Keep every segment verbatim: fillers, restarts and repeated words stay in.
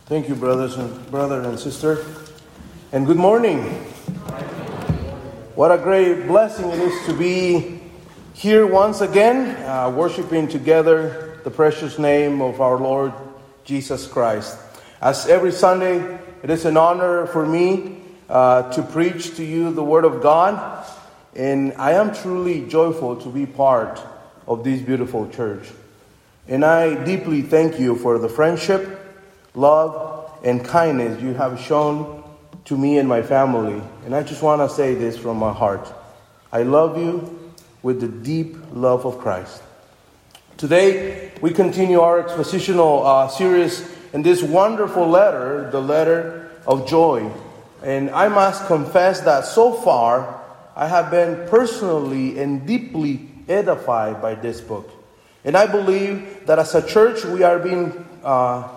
Thank you, brothers and brother and sister. And good morning. What a great blessing it is to be here once again, uh, worshiping together the precious name of our Lord Jesus Christ. As every Sunday, it is an honor for me uh, to preach to you the Word of God. And I am truly joyful to be part of this beautiful church. And I deeply thank you for the friendship, love, and kindness you have shown to me and my family. And I just want to say this from my heart. I love you with the deep love of Christ. Today, we continue our expositional uh, series in this wonderful letter, the letter of joy. And I must confess that so far, I have been personally and deeply edified by this book. And I believe that as a church, we are being uh,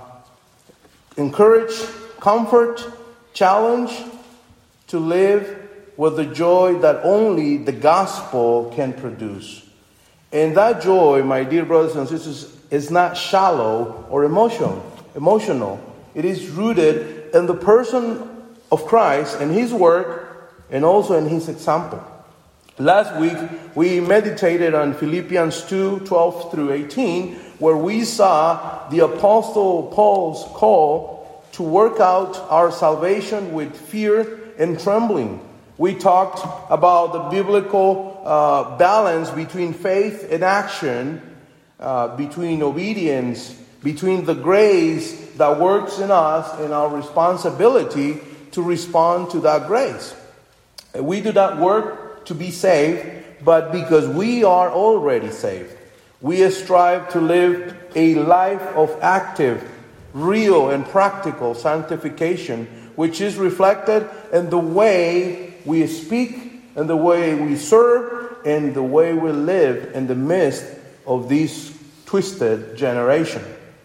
encouraged, comfort, challenged to live with the joy that only the gospel can produce. And that joy, my dear brothers and sisters, is not shallow or emotional. Emotional. It is rooted in the person of Christ and His work and also in His example. Last week, we meditated on Philippians two, twelve through eighteen, where we saw the Apostle Paul's call to work out our salvation with fear and trembling. We talked about the biblical uh, balance between faith and action, uh, between obedience, between the grace that works in us and our responsibility to respond to that grace. We do not work to be saved, but because we are already saved. We strive to live a life of active, real, and practical sanctification, which is reflected in the way we speak, in the way we serve, and the way we live in the midst of this twisted generation.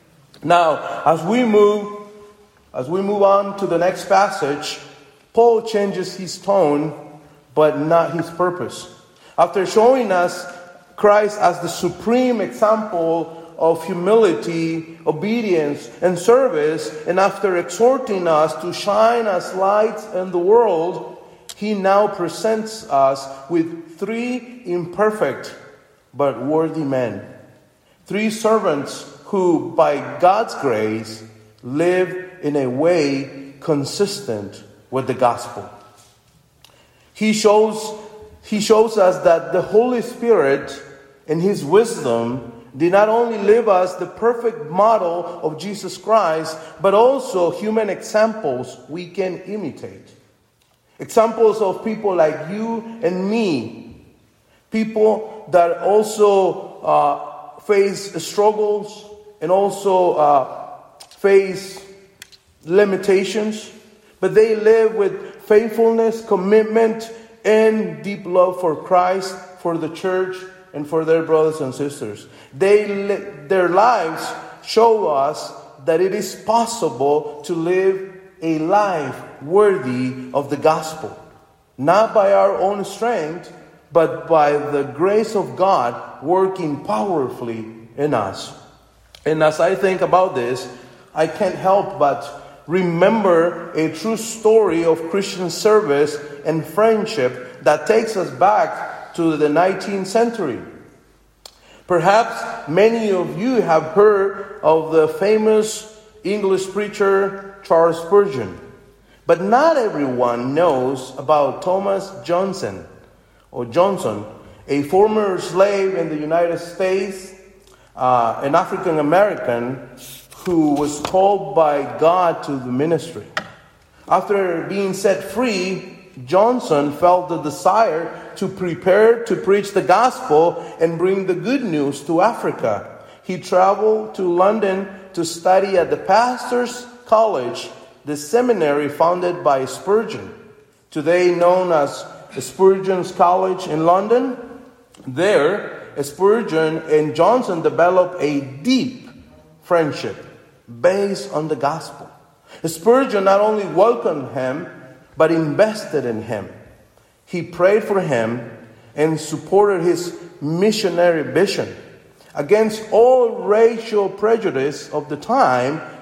Now, as we move, as we move on to the next passage, Paul changes his tone, but not his purpose. After showing us Christ as the supreme example of humility, obedience, and service, and after exhorting us to shine as lights in the world, he now presents us with three imperfect but worthy men. Three servants who, by God's grace, live in a way consistent with the gospel. He shows, he shows us that the Holy Spirit, in His wisdom, did not only leave us the perfect model of Jesus Christ, but also human examples we can imitate. Examples of people like you and me. People that also uh, face struggles and also uh, face limitations, but they live with faithfulness, commitment, and deep love for Christ, for the church, and for their brothers and sisters. They, their lives show us that it is possible to live a life worthy of the gospel. Not by our own strength, but by the grace of God working powerfully in us. And as I think about this, I can't help but remember a true story of Christian service and friendship that takes us back to the nineteenth century. Perhaps many of you have heard of the famous English preacher Charles Spurgeon, but not everyone knows about Thomas Johnson, or Johnson, a former slave in the United States, uh, an African American who was called by God to the ministry. After being set free, Johnson felt the desire to prepare to preach the gospel and bring the good news to Africa. He traveled to London to study at the Pastor's College, the seminary founded by Spurgeon, today known as Spurgeon's College in London. There, Spurgeon and Johnson developed a deep friendship based on the gospel. Spurgeon not only welcomed him, but invested in him. He prayed for him and supported his missionary vision. Against all racial prejudice of the time,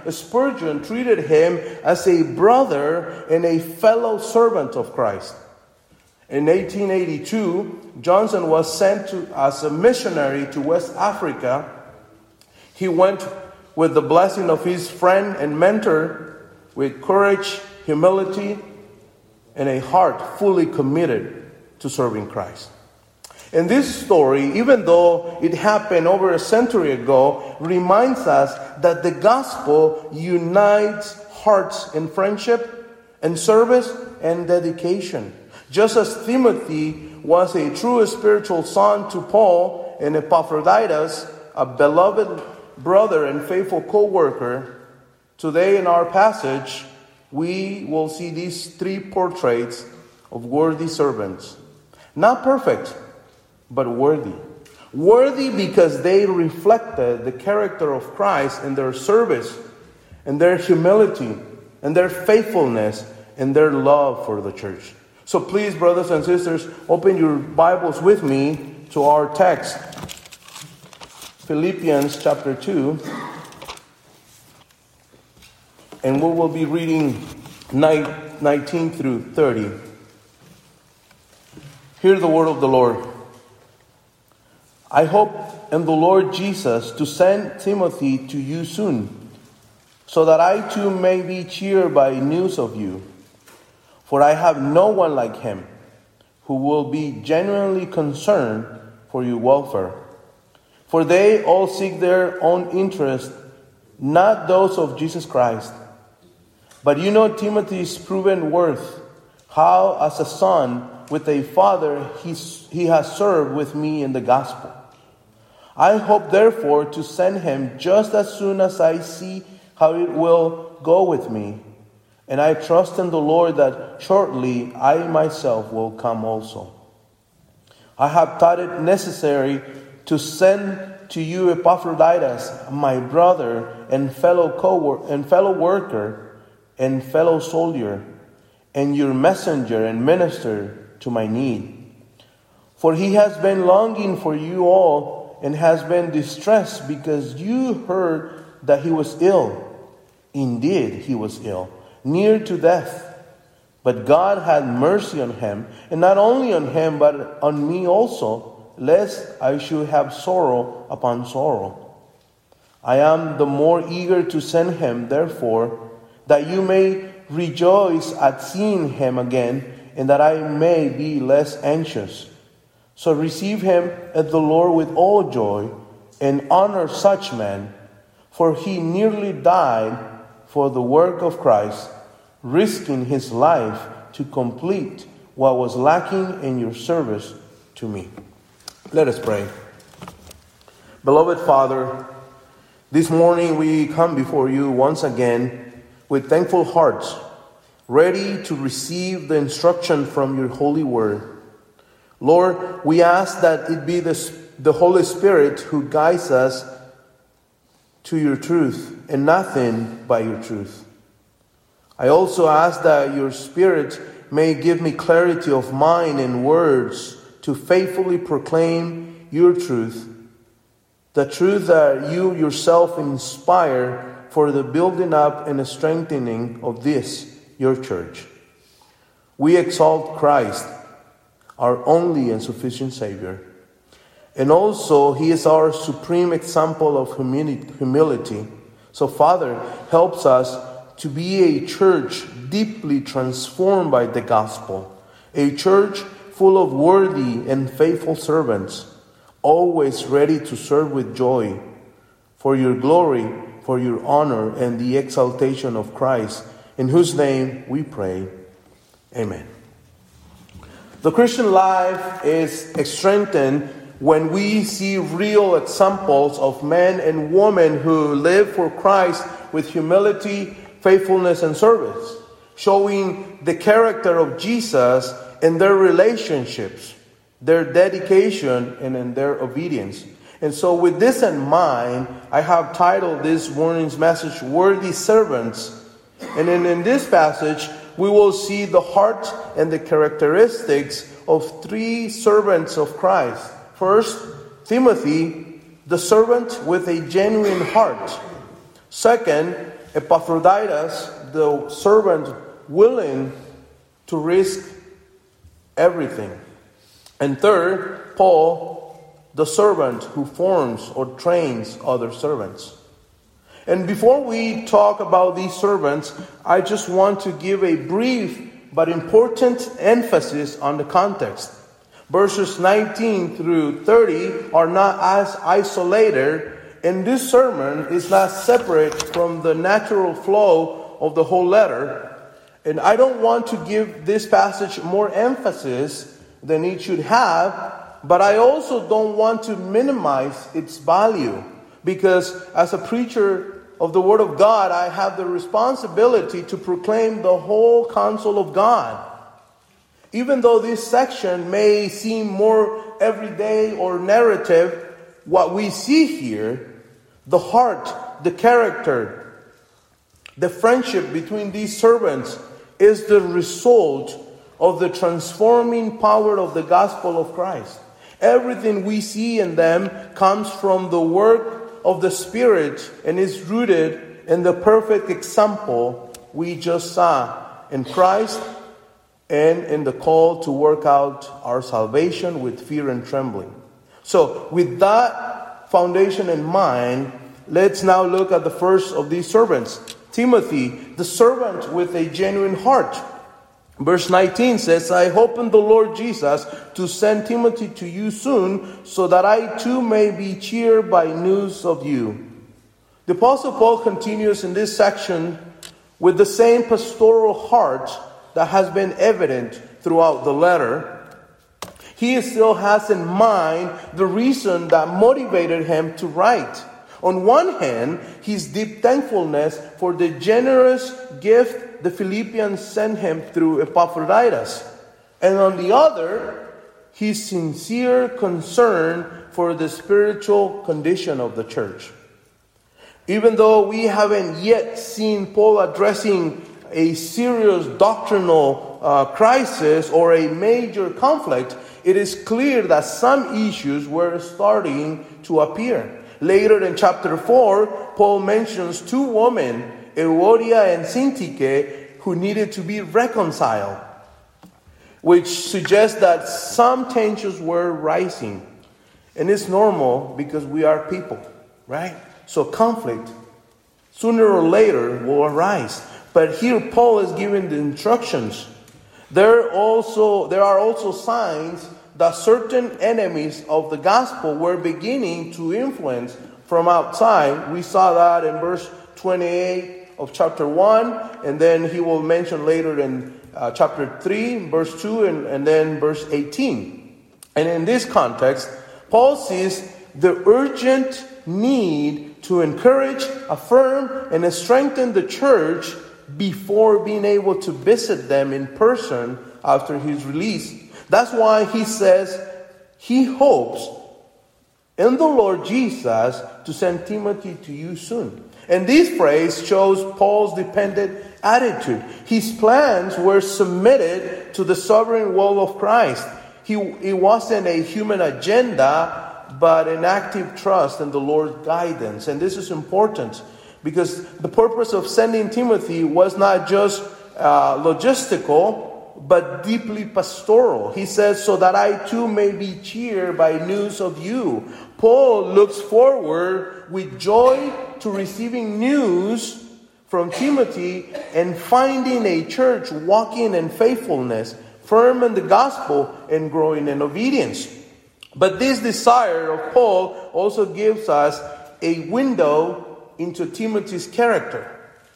Spurgeon treated him as a brother and a fellow servant of Christ. In eighteen eighty-two, Johnson was sent to, as a missionary to West Africa. He went with the blessing of his friend and mentor, with courage, humility, and a heart fully committed to serving Christ. And this story, even though it happened over a century ago, reminds us that the gospel unites hearts in friendship and service and dedication. Just as Timothy was a true spiritual son to Paul, and Epaphroditus, a beloved brother and faithful co-worker, today in our passage, we will see these three portraits of worthy servants. Not perfect, but worthy. Worthy because they reflected the character of Christ in their service, in their humility, in their faithfulness, and their love for the church. So please, brothers and sisters, open your Bibles with me to our text. Philippians chapter two. And we will be reading nineteen through thirty. Hear the word of the Lord. I hope in the Lord Jesus to send Timothy to you soon, so that I too may be cheered by news of you. For I have no one like him, who will be genuinely concerned for your welfare. For they all seek their own interest, not those of Jesus Christ. But you know Timothy's proven worth, how as a son with a father he, he has served with me in the gospel. I hope therefore to send him just as soon as I see how it will go with me. And I trust in the Lord that shortly I myself will come also. I have thought it necessary to send to you Epaphroditus, my brother and fellow co and fellow worker and fellow soldier, and your messenger and minister to my need. For he has been longing for you all and has been distressed because you heard that he was ill. Indeed, he was ill, near to death. But God had mercy on him, and not only on him, but on me also, lest I should have sorrow upon sorrow. I am the more eager to send him, therefore, that you may rejoice at seeing him again, and that I may be less anxious. So receive him at the Lord with all joy, and honor such men, for he nearly died for the work of Christ, risking his life to complete what was lacking in your service to me. Let us pray. Beloved Father, this morning we come before you once again with thankful hearts, ready to receive the instruction from your holy word. Lord, we ask that it be the, the Holy Spirit who guides us to your truth and nothing but your truth. I also ask that your Spirit may give me clarity of mind and words to faithfully proclaim your truth, the truth that you yourself inspire for the building up and strengthening of this, your church. We exalt Christ, our only and sufficient Savior. And also, he is our supreme example of humility. So, Father, helps us to be a church deeply transformed by the gospel. A church full of worthy and faithful servants, always ready to serve with joy, for your glory, for your honor, and the exaltation of Christ, in whose name we pray. Amen. The Christian life is strengthened when we see real examples of men and women who live for Christ with humility, faithfulness, and service, showing the character of Jesus in their relationships, their dedication, and in their obedience. And so with this in mind, I have titled this morning's message, Worthy Servants. And in, in this passage, we will see the heart and the characteristics of three servants of Christ. First, Timothy, the servant with a genuine heart. Second, Epaphroditus, the servant willing to risk everything. And third, Paul, the servant who forms or trains other servants. And before we talk about these servants, I just want to give a brief but important emphasis on the context. Verses nineteen through thirty are not as isolated, and this sermon is not separate from the natural flow of the whole letter. And I don't want to give this passage more emphasis than it should have, but I also don't want to minimize its value, because as a preacher of the Word of God, I have the responsibility to proclaim the whole counsel of God. Even though this section may seem more everyday or narrative, what we see here, the heart, the character, the friendship between these servants is the result of the transforming power of the gospel of Christ. Everything we see in them comes from the work of the Spirit and is rooted in the perfect example we just saw in Christ and in the call to work out our salvation with fear and trembling. So with that foundation in mind, let's now look at the first of these servants, Timothy, the servant with a genuine heart. Verse nineteen says, I hope in the Lord Jesus to send Timothy to you soon, so that I too may be cheered by news of you. The Apostle Paul continues in this section with the same pastoral heart that has been evident throughout the letter. He still has in mind the reason that motivated him to write. On one hand, his deep thankfulness for the generous gift the Philippians sent him through Epaphroditus. And on the other, his sincere concern for the spiritual condition of the church. Even though we haven't yet seen Paul addressing a serious doctrinal uh, crisis or a major conflict, it is clear that some issues were starting to appear. Later in chapter four, Paul mentions two women, Euodia and Syntyche, who needed to be reconciled, which suggests that some tensions were rising. And it's normal because we are people, right? So conflict, sooner or later, will arise. But here Paul is giving the instructions. There also there are also signs that certain enemies of the gospel were beginning to influence from outside. We saw that in verse twenty-eight of chapter one, and then he will mention later in uh, chapter three, verse two, and, and then verse eighteen. And in this context, Paul sees the urgent need to encourage, affirm, and strengthen the church before being able to visit them in person after his release. That's why he says he hopes in the Lord Jesus to send Timothy to you soon. And this phrase shows Paul's dependent attitude. His plans were submitted to the sovereign will of Christ. He, it wasn't a human agenda, but an active trust in the Lord's guidance. And this is important because the purpose of sending Timothy was not just uh, logistical, but deeply pastoral. He says, so that I too may be cheered by news of you. Paul looks forward with joy to receiving news from Timothy and finding a church walking in faithfulness, firm in the gospel, and growing in obedience. But this desire of Paul also gives us a window into Timothy's character.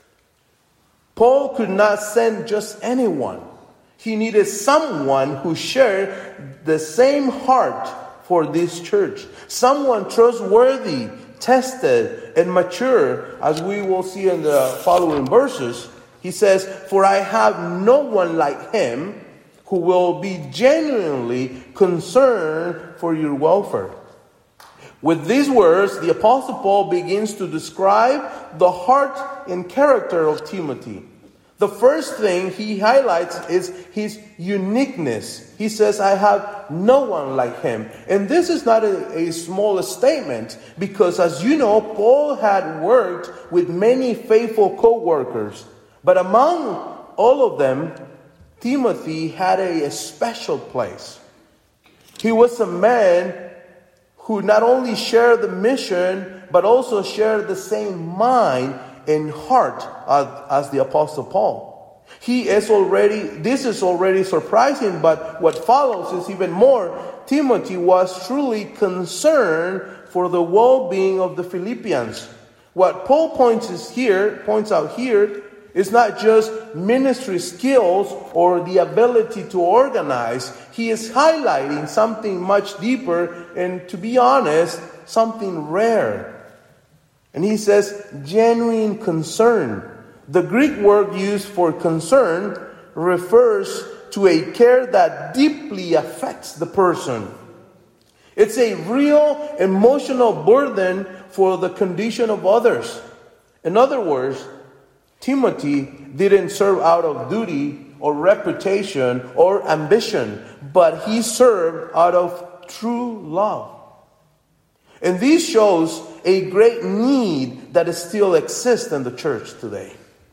Paul could not send just anyone. He needed someone who shared the same heart for this church. Someone trustworthy, tested, and mature, as we will see in the following verses. He says, for I have no one like him who will be genuinely concerned for your welfare. With these words, the Apostle Paul begins to describe the heart and character of Timothy. The first thing he highlights is his uniqueness. He says, I have no one like him. And this is not a, a small statement, because as you know, Paul had worked with many faithful co-workers. But among all of them, Timothy had a, a special place. He was a man who not only shared the mission, but also shared the same mind and heart as, as the Apostle Paul. He is already, this is already surprising, but what follows is even more. Timothy was truly concerned for the well-being of the Philippians. What Paul points is here, points out here, is not just ministry skills or the ability to organize. He is highlighting something much deeper and, to be honest, something rare. And he says, genuine concern. The Greek word used for concern refers to a care that deeply affects the person. It's a real emotional burden for the condition of others. In other words, Timothy didn't serve out of duty or reputation or ambition, but he served out of true love. And this shows a great need that still exists in the church today.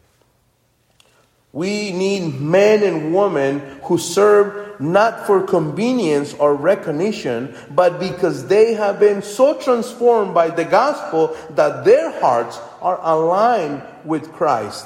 We need men and women who serve not for convenience or recognition, but because they have been so transformed by the gospel that their hearts are aligned with Christ,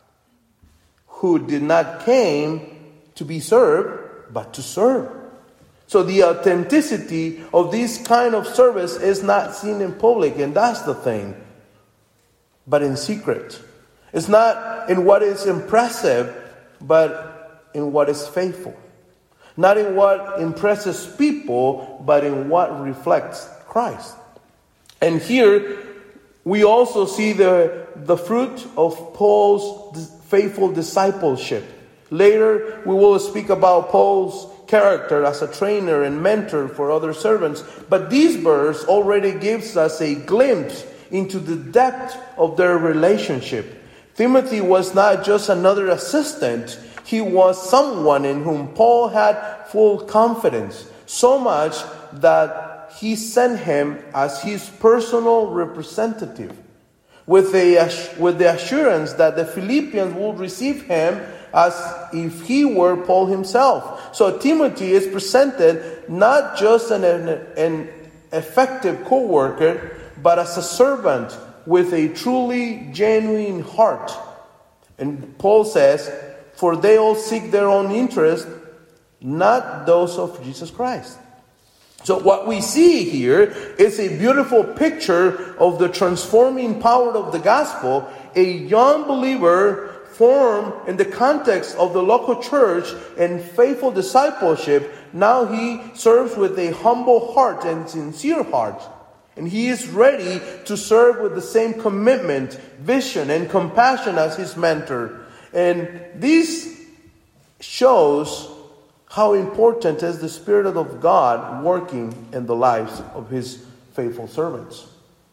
who did not came to be served, but to serve. So the authenticity of this kind of service is not seen in public, and that's the thing, but in secret. It's not in what is impressive, but in what is faithful. Not in what impresses people, but in what reflects Christ. And here we also see the, the fruit of Paul's faithful discipleship. Later we will speak about Paul's character as a trainer and mentor for other servants. But this verse already gives us a glimpse into the depth of their relationship. Timothy was not just another assistant. He was someone in whom Paul had full confidence, so much that he sent him as his personal representative, with, a, with the assurance that the Philippians would receive him as if he were Paul himself. So Timothy is presented not just as an, an effective co-worker, but as a servant with a truly genuine heart. And Paul says, for they all seek their own interest, not those of Jesus Christ. So what we see here is a beautiful picture of the transforming power of the gospel. A young believer formed in the context of the local church and faithful discipleship, now he serves with a humble heart and sincere heart. And he is ready to serve with the same commitment, vision, and compassion as his mentor. And this shows how important is the Spirit of God working in the lives of his faithful servants.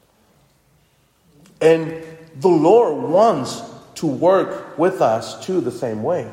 And the Lord wants to work with us too the same way.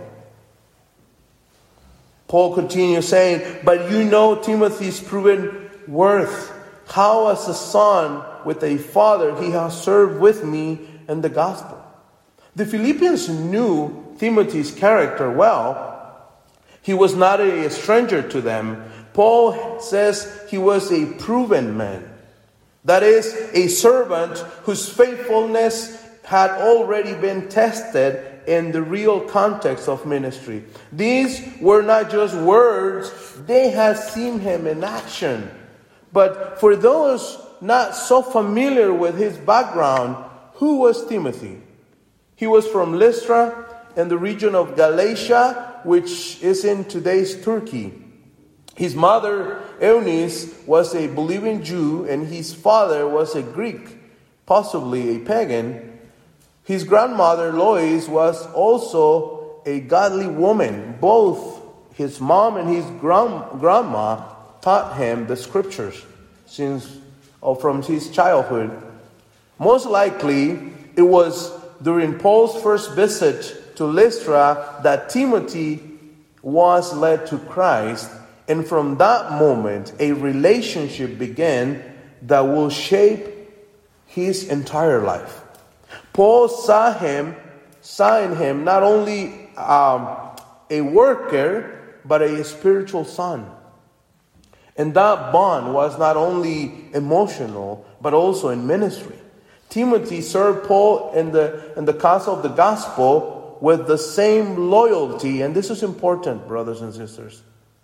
Paul continues saying, but you know Timothy's proven worth, how as a son with a father he has served with me in the gospel. The Philippians knew Timothy's character well. He was not a stranger to them. Paul says he was a proven man. That is, a servant whose faithfulness had already been tested in the real context of ministry. These were not just words, they had seen him in action. But for those not so familiar with his background, who was Timothy? He was from Lystra in the region of Galatia, which is in today's Turkey. His mother, Eunice, was a believing Jew, and his father was a Greek, possibly a pagan. His grandmother, Lois, was also a godly woman. Both his mom and his grand- grandma taught him the scriptures since or from his childhood. Most likely, it was during Paul's first visit to Lystra that Timothy was led to Christ, and from that moment a relationship began that will shape his entire life. Paul saw him, saw in him not only um, a worker, but a spiritual son. And that bond was not only emotional, but also in ministry. Timothy served Paul in the in the cause of the gospel with the same loyalty, and this is important, brothers and sisters.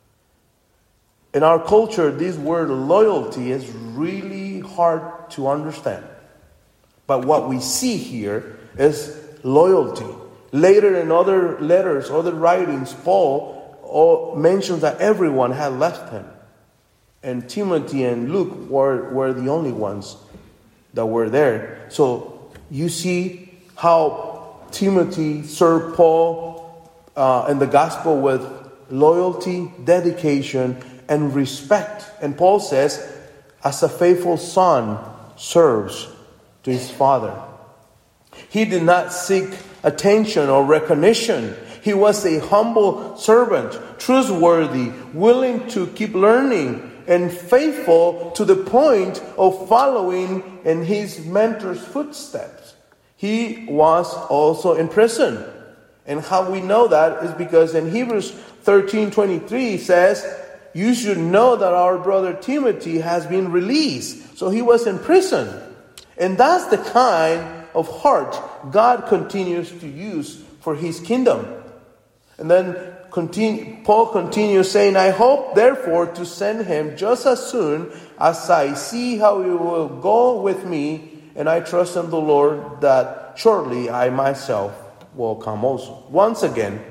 In our culture, this word loyalty is really hard to understand. But what we see here is loyalty. Later in other letters, other writings, Paul mentions that everyone had left him. And Timothy and Luke were, were the only ones that were there. So you see how Timothy served Paul uh, in the gospel with loyalty, dedication, and respect. And Paul says, as a faithful son serves to his father. He did not seek attention or recognition. He was a humble servant, trustworthy, willing to keep learning, and faithful to the point of following in his mentor's footsteps. He was also in prison. And how we know that is because in Hebrews thirteen twenty-three says, you should know that our brother Timothy has been released. So he was in prison. And that's the kind of heart God continues to use for his kingdom. And then continue, Paul continues saying, I hope therefore to send him just as soon as I see how he will go with me, and I trust in the Lord that shortly I myself will come also. Once again,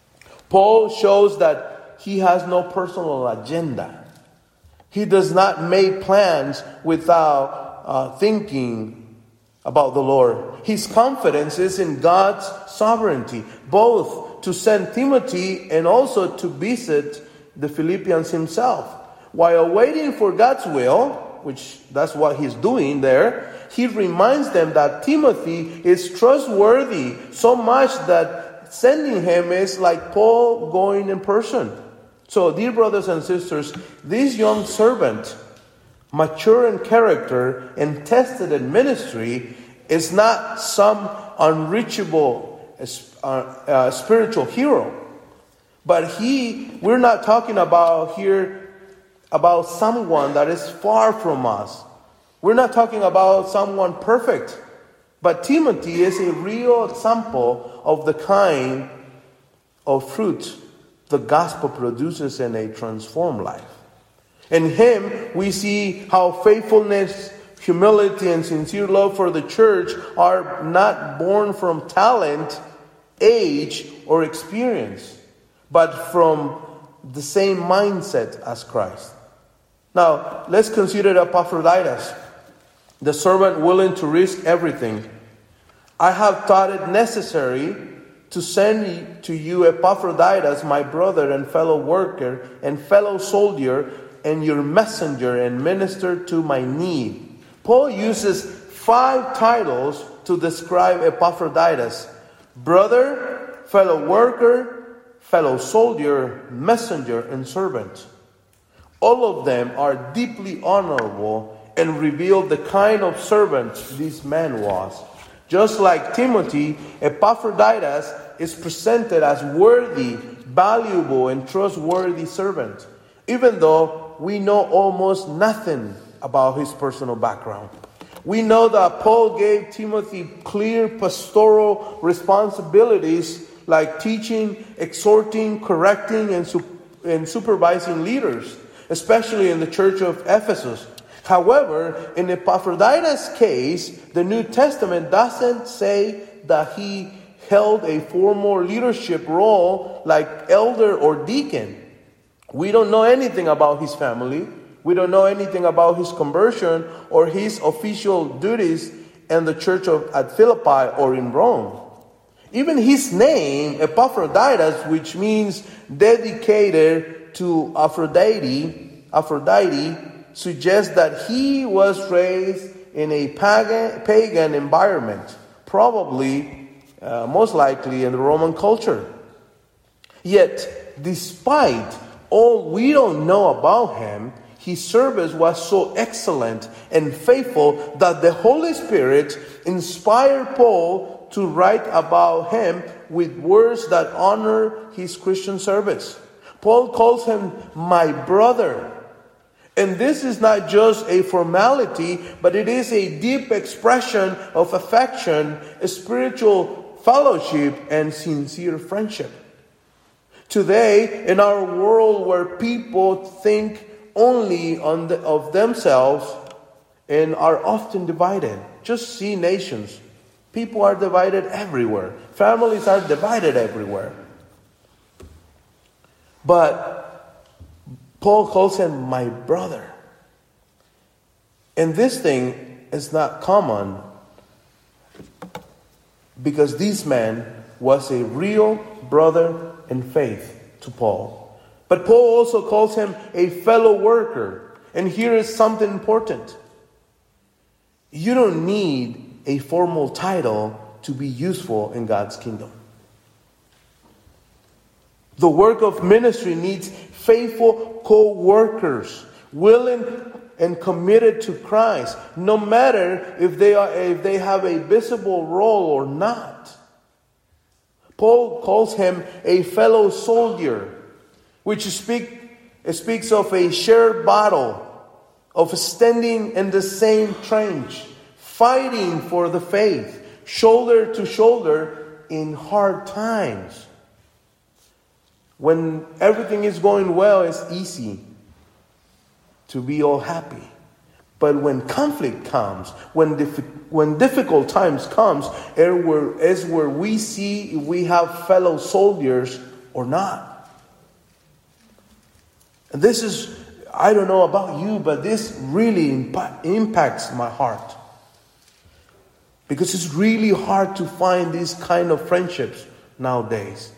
Paul shows that he has no personal agenda. He does not make plans without uh, thinking about the Lord. His confidence is in God's sovereignty, both to send Timothy and also to visit the Philippians himself. While waiting for God's will, which that's what he's doing there, he reminds them that Timothy is trustworthy so much that sending him is like Paul going in person. So, dear brothers and sisters, this young servant, mature in character and tested in ministry, is not some unreachable uh, uh, spiritual hero. But he, we're not talking about here about someone that is far from us. We're not talking about someone perfect. But Timothy is a real example of the kind of fruit the gospel produces in a transformed life. In him, we see how faithfulness, humility, and sincere love for the church are not born from talent, age, or experience, but from the same mindset as Christ. Now, let's consider Epaphroditus, the servant willing to risk everything. I have thought it necessary to send to you Epaphroditus, my brother and fellow worker and fellow soldier, and your messenger and minister to my need. Paul uses five titles to describe Epaphroditus: brother, fellow worker, fellow soldier, messenger, and servant. All of them are deeply honorable and reveal the kind of servant this man was. Just like Timothy, Epaphroditus is presented as worthy, valuable, and trustworthy servant, even though we know almost nothing about his personal background. We know that Paul gave Timothy clear pastoral responsibilities like teaching, exhorting, correcting, and, su- and supervising leaders, especially in the church of Ephesus. However, in Epaphroditus' case, the New Testament doesn't say that he held a formal leadership role like elder or deacon. We don't know anything about his family. We don't know anything about his conversion or his official duties in the church of at Philippi or in Rome. Even his name, Epaphroditus, which means dedicated to Aphrodite, Aphrodite, suggests that he was raised in a pagan, pagan environment, probably uh, most likely in the Roman culture. Yet, despite all we don't know about him, his service was so excellent and faithful that the Holy Spirit inspired Paul to write about him with words that honor his Christian service. Paul calls him my brother. And this is not just a formality, but it is a deep expression of affection, a spiritual fellowship, and sincere friendship. Today, in our world where people think only on the, of themselves and are often divided, just see nations. People are divided everywhere. Families are divided everywhere. But Paul calls him my brother. And this thing is not common because this man was a real brother in faith to Paul. But Paul also calls him a fellow worker. And here is something important. You don't need a formal title to be useful in God's kingdom. The work of ministry needs faithful co-workers, willing and committed to Christ, no matter if they are if they have a visible role or not. Paul calls him a fellow soldier, which speak, speaks of a shared battle, of standing in the same trench, fighting for the faith, shoulder to shoulder in hard times. When everything is going well, it's easy to be all happy. But when conflict comes, when dif- when difficult times comes, is where we see if we have fellow soldiers or not. And this is, I don't know about you, but this really impa- impacts my heart. Because it's really hard to find these kind of friendships nowadays.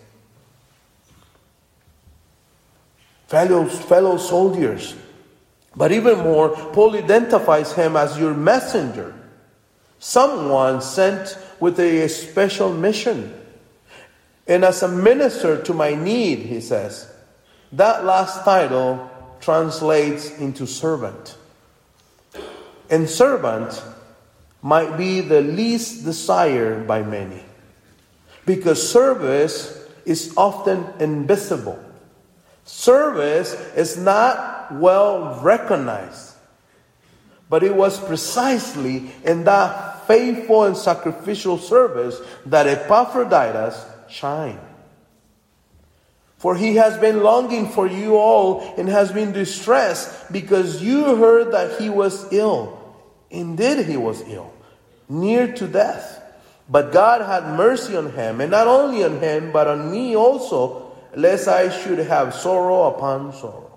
Fellow, fellow soldiers. But even more, Paul identifies him as your messenger. Someone sent with a special mission. And as a minister to my need, he says. That last title translates into servant. And servant might be the least desired by many. Because service is often invisible. Service is not well recognized. But it was precisely in that faithful and sacrificial service that Epaphroditus shined. For he has been longing for you all and has been distressed because you heard that he was ill. Indeed he was ill, near to death. But God had mercy on him, and not only on him, but on me also, lest I should have sorrow upon sorrow.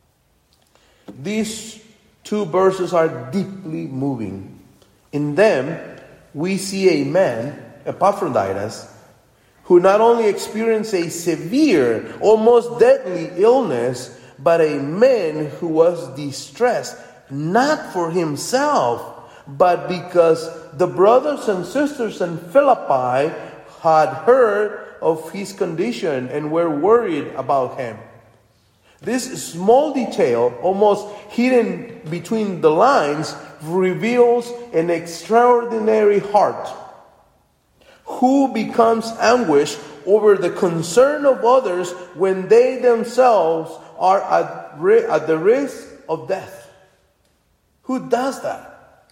These two verses are deeply moving. In them, we see a man, Epaphroditus, who not only experienced a severe, almost deadly illness, but a man who was distressed, not for himself, but because the brothers and sisters in Philippi had heard of his condition and were worried about him. This small detail, almost hidden between the lines, reveals an extraordinary heart who becomes anguished over the concern of others when they themselves are at, ri- at the risk of death. Who does that?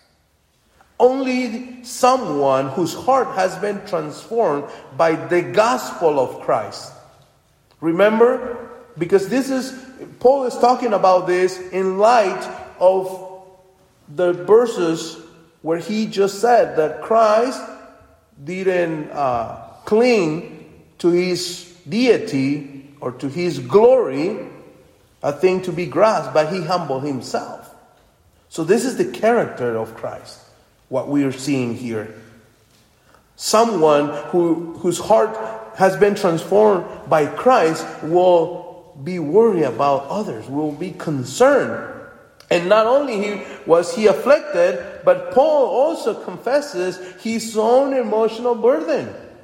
Only someone whose heart has been transformed by the gospel of Christ. Remember? Because this is, Paul is talking about this in light of the verses where he just said that Christ didn't uh, cling to his deity or to his glory, a thing to be grasped, but he humbled himself. So this is the character of Christ, what we are seeing here. Someone who whose heart has been transformed by Christ will be worried about others, will be concerned. And not only he, was he afflicted, but Paul also confesses his own emotional burden.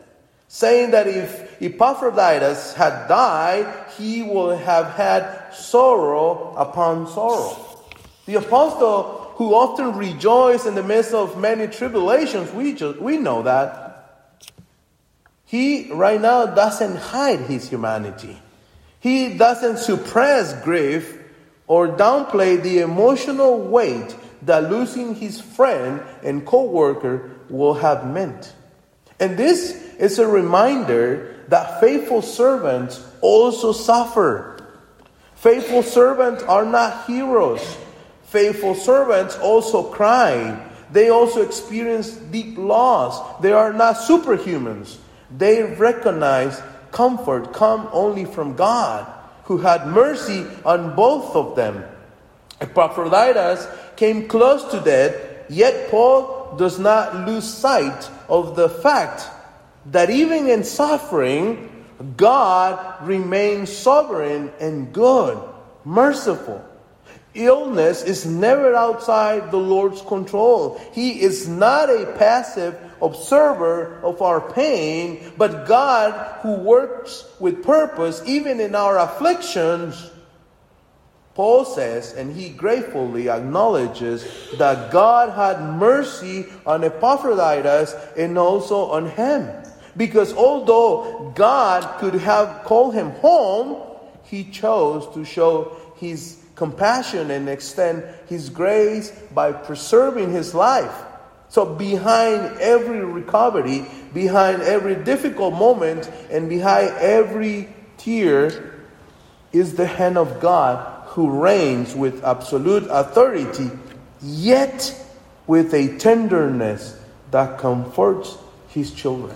saying that if Epaphroditus had died, he would have had sorrow upon sorrow. The apostle, who often rejoiced in the midst of many tribulations, we just, we know that. He right now doesn't hide his humanity. He doesn't suppress grief or downplay the emotional weight that losing his friend and co-worker will have meant. And this is a reminder that faithful servants also suffer. Faithful servants are not heroes. Faithful servants also cry. They also experience deep loss. They are not superhumans. They recognize comfort come only from God, who had mercy on both of them. Epaphroditus came close to death, yet Paul does not lose sight of the fact that even in suffering, God remains sovereign and good, merciful. Illness is never outside the Lord's control. He is not a passive observer of our pain, but God who works with purpose even in our afflictions. Paul says, and he gratefully acknowledges that God had mercy on Epaphroditus and also on him. Because although God could have called him home, he chose to show his compassion and extend his grace by preserving his life. So behind every recovery, behind every difficult moment, and behind every tear is the hand of God, who reigns with absolute authority, yet with a tenderness that comforts his children.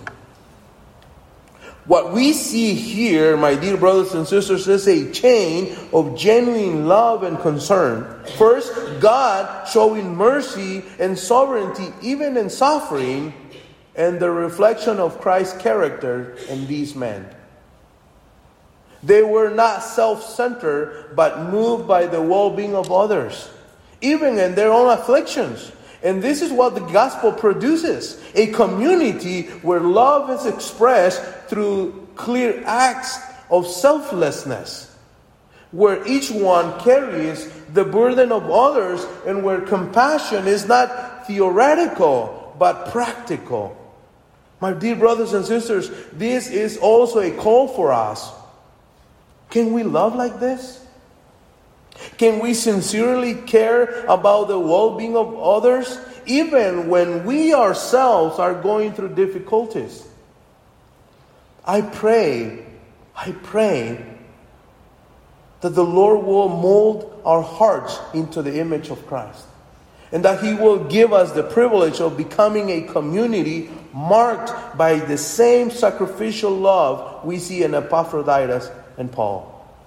What we see here, my dear brothers and sisters, is a chain of genuine love and concern. First, God showing mercy and sovereignty even in suffering, and the reflection of Christ's character in these men. They were not self-centered, but moved by the well-being of others, even in their own afflictions. And this is what the gospel produces: a community where love is expressed through clear acts of selflessness, where each one carries the burden of others, and where compassion is not theoretical, but practical. My dear brothers and sisters, this is also a call for us. Can we love like this? Can we sincerely care about the well-being of others, even when we ourselves are going through difficulties? I pray, I pray that the Lord will mold our hearts into the image of Christ, and that He will give us the privilege of becoming a community marked by the same sacrificial love we see in Epaphroditus and Paul.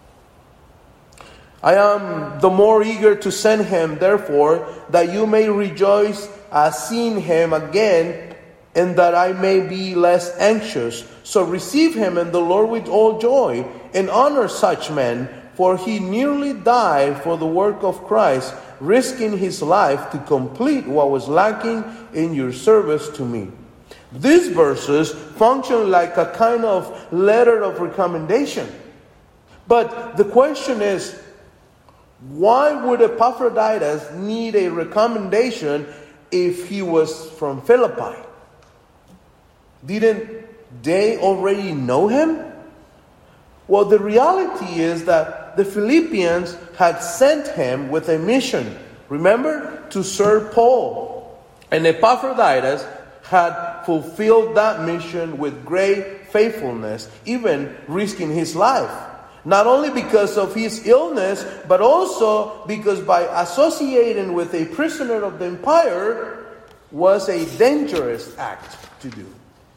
I am the more eager to send him, therefore, that you may rejoice at seeing him again, and that I may be less anxious. So receive him in the Lord with all joy, and honor such men, for he nearly died for the work of Christ, risking his life to complete what was lacking in your service to me. These verses function like a kind of letter of recommendation. But the question is, why would Epaphroditus need a recommendation if he was from Philippi? Didn't they already know him? Well, the reality is that the Philippians had sent him with a mission, remember, to serve Paul. And Epaphroditus had fulfilled that mission with great faithfulness, even risking his life. Not only because of his illness, but also because by associating with a prisoner of the empire was a dangerous act to do.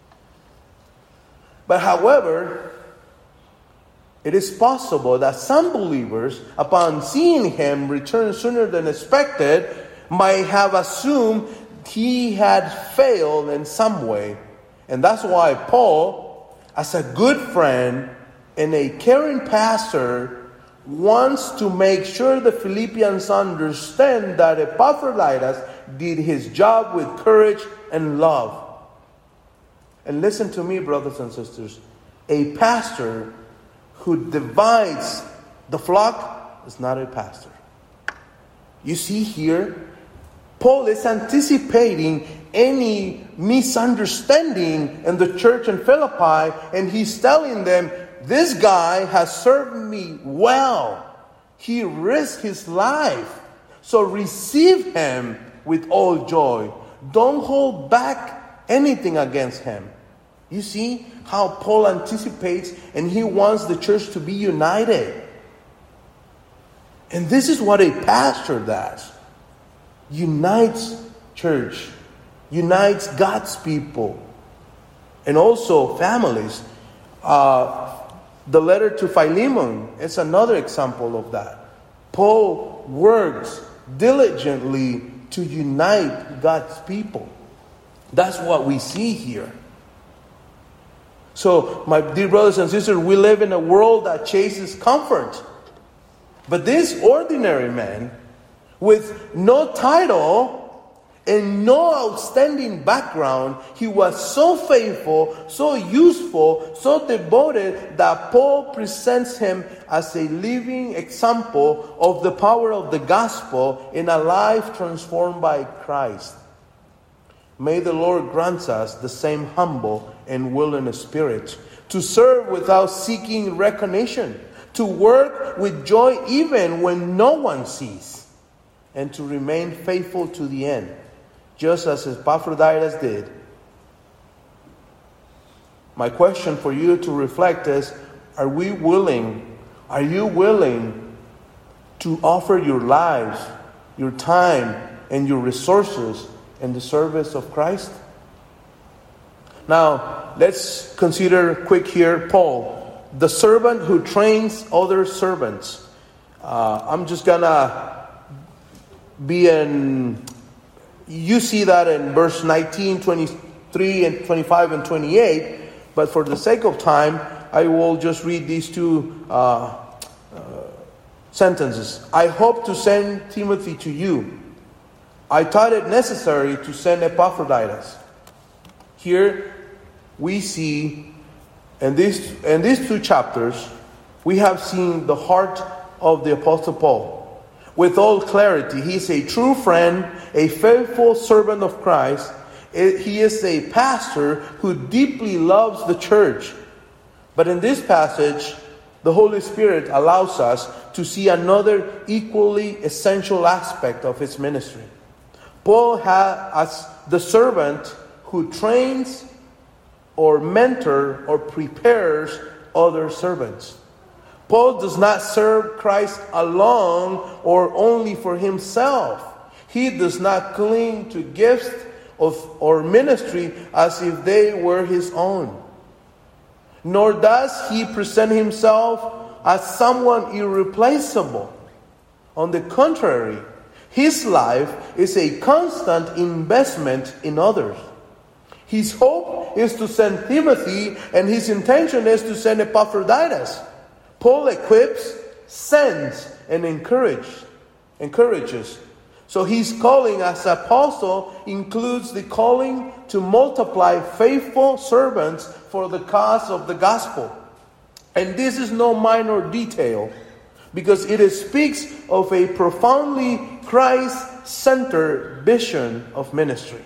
But however, it is possible that some believers, upon seeing him return sooner than expected, might have assumed he had failed in some way. And that's why Paul, as a good friend and a caring pastor, wants to make sure the Philippians understand that Epaphroditus did his job with courage and love. And listen to me, brothers and sisters. A pastor who divides the flock is not a pastor. You see here, Paul is anticipating any misunderstanding in the church in Philippi, and he's telling them, this guy has served me well. He risked his life. So receive him with all joy. Don't hold back anything against him. You see how Paul anticipates, and he wants the church to be united. And this is what a pastor does. Unites church. Unites God's people. And also families. Uh, the letter to Philemon is another example of that. Paul works diligently to unite God's people. That's what we see here. So, my dear brothers and sisters, we live in a world that chases comfort. But this ordinary man, with no title and no outstanding background, he was so faithful, so useful, so devoted that Paul presents him as a living example of the power of the gospel in a life transformed by Christ. May the Lord grant us the same humble and willing spirit to serve without seeking recognition, to work with joy even when no one sees, and to remain faithful to the end, just as Epaphroditus did. My question for you to reflect is, are we willing, are you willing to offer your lives, your time, and your resources in the service of Christ? Now, let's consider quick here Paul, the servant who trains other servants. Uh, I'm just gonna be in, you see that in verse nineteen, twenty-three, and twenty-five, and twenty-eight. But for the sake of time, I will just read these two uh, uh, sentences. I hope to send Timothy to you. I thought it necessary to send Epaphroditus. Here we see, in these, in these two chapters, we have seen the heart of the Apostle Paul. With all clarity, he is a true friend, a faithful servant of Christ. He is a pastor who deeply loves the church. But in this passage, the Holy Spirit allows us to see another equally essential aspect of his ministry. Paul has as the servant who trains or mentor or prepares other servants. Paul does not serve Christ alone or only for himself. He does not cling to gifts of, or ministry as if they were his own. Nor does he present himself as someone irreplaceable. On the contrary, his life is a constant investment in others. His hope is to send Timothy, and his intention is to send Epaphroditus. Paul equips, sends, and encourages. encourages. So his calling as apostle includes the calling to multiply faithful servants for the cause of the gospel. And this is no minor detail, because it speaks of a profoundly Christ-centered vision of ministry.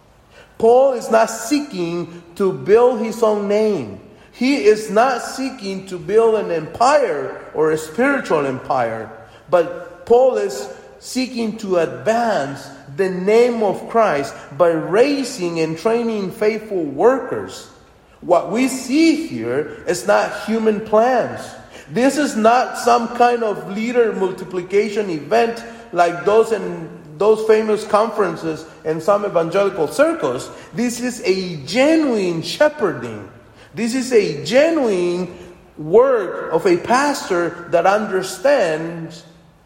Paul is not seeking to build his own name. He is not seeking to build an empire or a spiritual empire. But Paul is seeking to advance the name of Christ by raising and training faithful workers. What we see here is not human plans. This is not some kind of leader multiplication event like those in those famous conferences in some evangelical circles. This is a genuine shepherding. This is a genuine work of a pastor that understands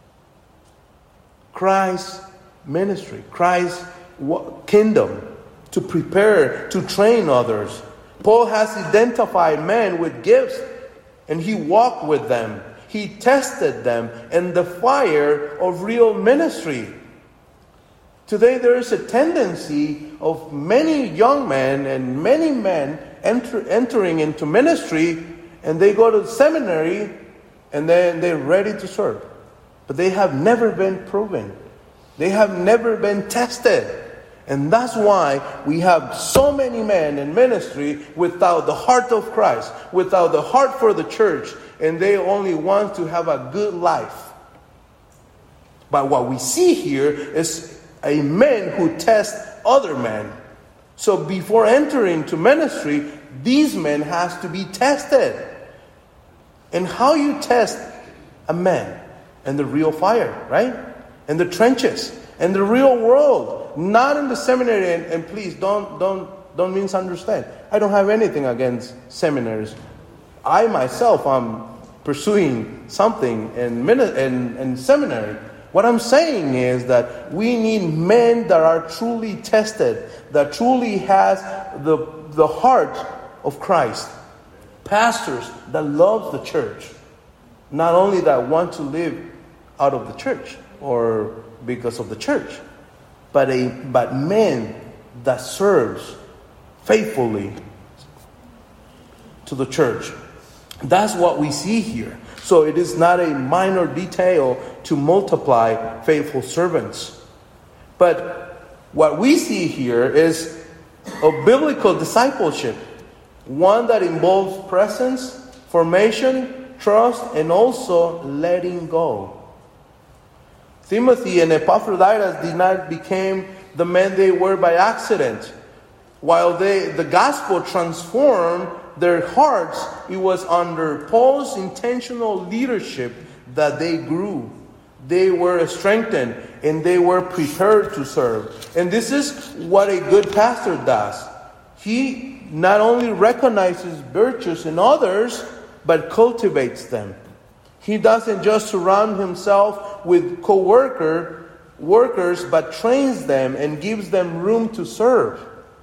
Christ's ministry, Christ's kingdom, to prepare, to train others. Paul has identified men with gifts, and he walked with them. He tested them in the fire of real ministry. Today there is a tendency of many young men and many men enter, entering into ministry, and they go to seminary and then they're ready to serve. But they have never been proven. They have never been tested. And that's why we have so many men in ministry without the heart of Christ, without the heart for the church, and they only want to have a good life. But what we see here is a man who tests other men. So before entering to ministry, these men has to be tested. And how you test a man? In the real fire, right? In the trenches, in the real world, not in the seminary. And, and please don't don't don't misunderstand. I don't have anything against seminaries. I myself am pursuing something in in, in seminary. What I'm saying is that we need men that are truly tested, that truly has the the heart of Christ. Pastors that love the church, not only that want to live out of the church or because of the church, but a but men that serves faithfully to the church. That's what we see here. So it is not a minor detail to multiply faithful servants. But what we see here is a biblical discipleship, one that involves presence, formation, trust, and also letting go. Timothy and Epaphroditus did not become the men they were by accident. While they, the gospel transformed their hearts, it was under Paul's intentional leadership that they grew. They were strengthened and they were prepared to serve. And this is what a good pastor does. He not only recognizes virtues in others, but cultivates them. He doesn't just surround himself with co-worker workers, but trains them and gives them room to serve.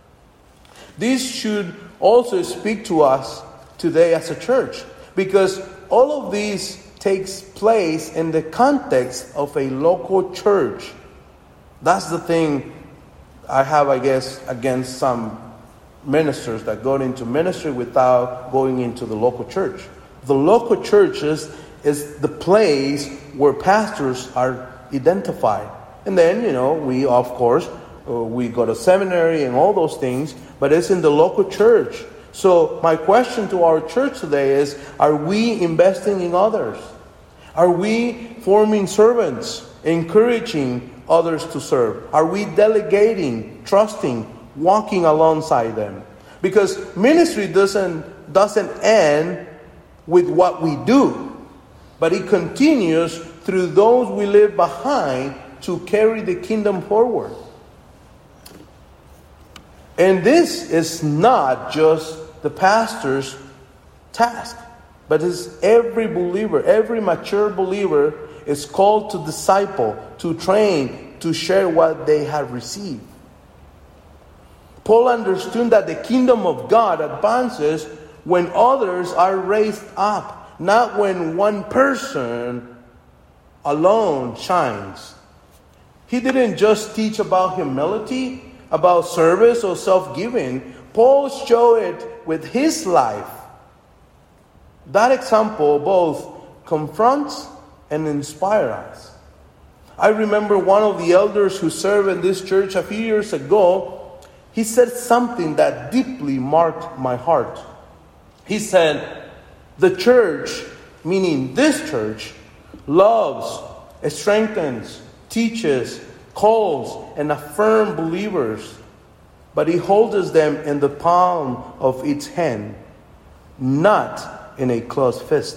This should also speak to us today as a church, because all of this takes place in the context of a local church. That's the thing I have, I guess, against some ministers that go into ministry without going into the local church. The local churches is the place where pastors are identified. And then, you know, we, of course, uh, we go to seminary and all those things, but it's in the local church. So my question to our church today is, are we investing in others? Are we forming servants, encouraging others to serve? Are we delegating, trusting, walking alongside them? Because ministry doesn't doesn't end with what we do, but it continues through those we leave behind to carry the kingdom forward. And this is not just the pastor's task, but it's every believer, every mature believer is called to disciple, to train, to share what they have received. Paul understood that the kingdom of God advances when others are raised up, not when one person alone shines. He didn't just teach about humility, about service or self-giving. Paul showed it with his life. That example both confronts and inspires us. I remember one of the elders who served in this church a few years ago. He said something that deeply marked my heart. He said, the church, meaning this church, loves, strengthens, teaches, calls, and affirms believers, but he holds them in the palm of its hand, not in a closed fist.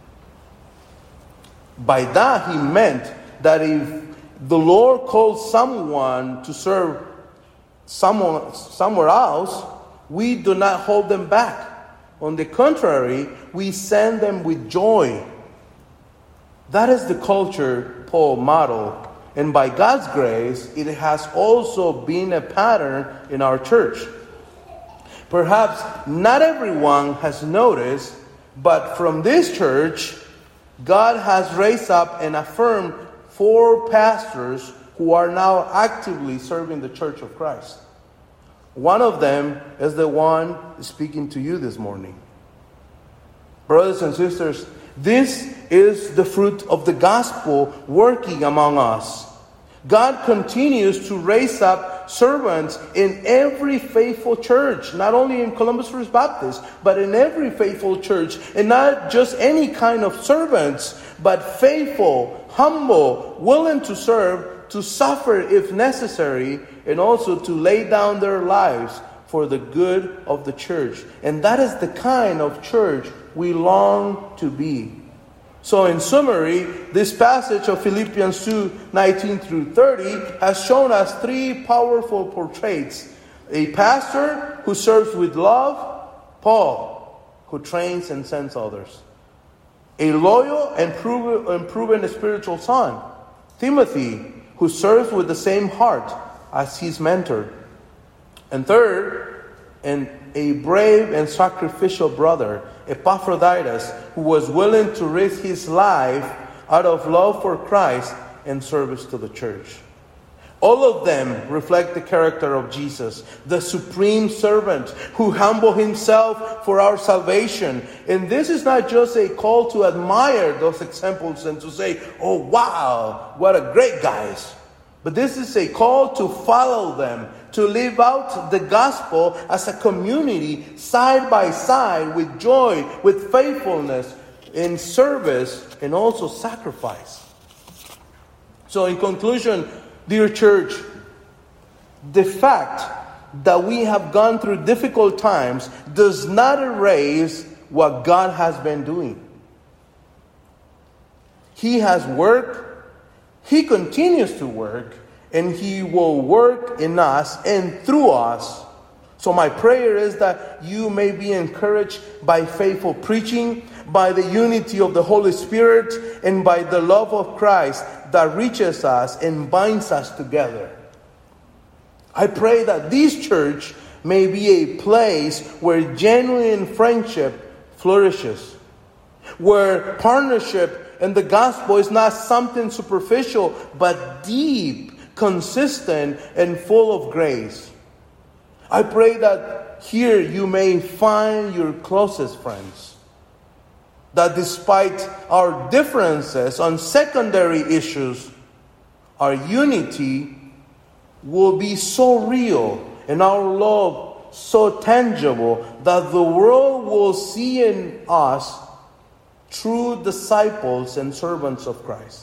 By that he meant that if the Lord calls someone to serve someone somewhere else, we do not hold them back. On the contrary, we send them with joy. That is the culture Paul modeled. And by God's grace, it has also been a pattern in our church. Perhaps not everyone has noticed, but from this church, God has raised up and affirmed four pastors who are now actively serving the Church of Christ. One of them is the one speaking to you this morning. Brothers and sisters, this is the fruit of the gospel working among us. God continues to raise up servants in every faithful church, not only in Columbus First Baptist, but in every faithful church, and not just any kind of servants, but faithful, humble, willing to serve, to suffer if necessary, and also to lay down their lives for the good of the church. And that is the kind of church we long to be. So in summary, this passage of Philippians two, nineteen through thirty has shown us three powerful portraits. A pastor who serves with love, Paul, who trains and sends others. A loyal and proven, and proven spiritual son, Timothy, who serves with the same heart as his mentor. And third, and a brave and sacrificial brother, Epaphroditus, who was willing to risk his life out of love for Christ and service to the church. All of them reflect the character of Jesus, the supreme servant who humbled himself for our salvation. And this is not just a call to admire those examples and to say, oh wow, what a great guys. But this is a call to follow them, to live out the gospel as a community, side by side, with joy, with faithfulness, in service, and also sacrifice. So in conclusion, dear church, the fact that we have gone through difficult times does not erase what God has been doing. He has worked. He continues to work, and He will work in us and through us. So my prayer is that you may be encouraged by faithful preaching, by the unity of the Holy Spirit, and by the love of Christ that reaches us and binds us together. I pray that this church may be a place where genuine friendship flourishes, where partnership and the gospel is not something superficial, but deep, consistent, and full of grace. I pray that here you may find your closest friends. That despite our differences on secondary issues, our unity will be so real and our love so tangible that the world will see in us true disciples and servants of Christ.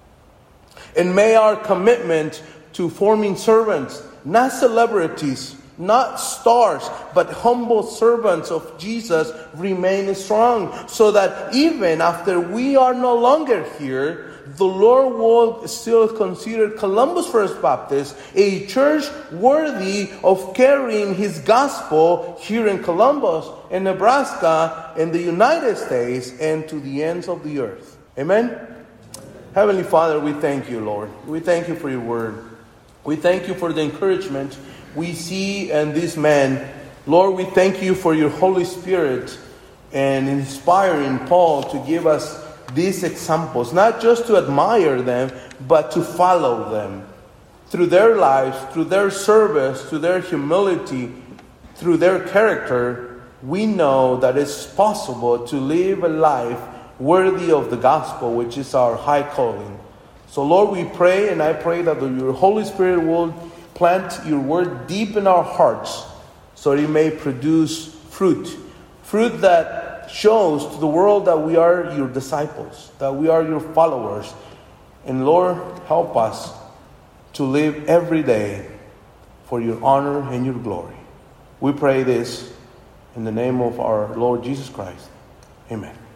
And may our commitment to forming servants, not celebrities, not stars, but humble servants of Jesus remain strong, so that even after we are no longer here, the Lord will still consider Columbus First Baptist a church worthy of carrying His gospel here in Columbus, in Nebraska, in the United States, and to the ends of the earth. Amen? Heavenly Father, we thank you, Lord. We thank you for your word. We thank you for the encouragement we see in this man. Lord, we thank you for your Holy Spirit and inspiring Paul to give us these examples, not just to admire them, but to follow them. Through their lives, through their service, through their humility, through their character, we know that it's possible to live a life worthy of the gospel, which is our high calling. So Lord, we pray, and I pray that your Holy Spirit will plant your word deep in our hearts so it may produce fruit. Fruit that shows to the world that we are your disciples, that we are your followers. And Lord, help us to live every day for your honor and your glory. We pray this in the name of our Lord Jesus Christ. Amen.